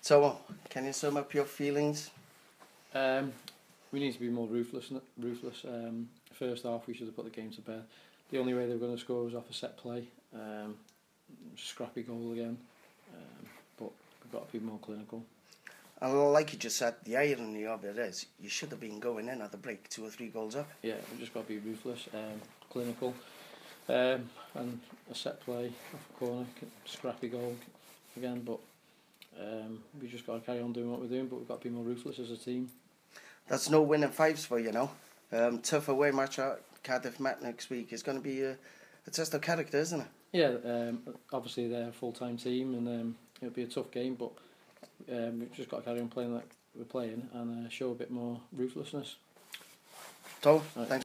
So, can you sum up your feelings? We need to be more ruthless. First half, we should have put the game to bed. The only way they were going to score was off a set play. Scrappy goal again. But we've got to be more clinical. And like you just said, the irony of it is, you should have been going in at the break 2 or 3 goals up. Yeah, we've just got to be ruthless, clinical. And a set play off a corner, scrappy goal again. But we just got to carry on doing what we're doing, but we've got to be more ruthless as a team. That's no winning fives for you now. Tough away match at Cardiff Met next week. It's going to be a test of character, isn't it? Yeah, obviously they're a full-time team and it'll be a tough game, but we've just got to carry on playing like we're playing and show a bit more ruthlessness. So, right. Thanks.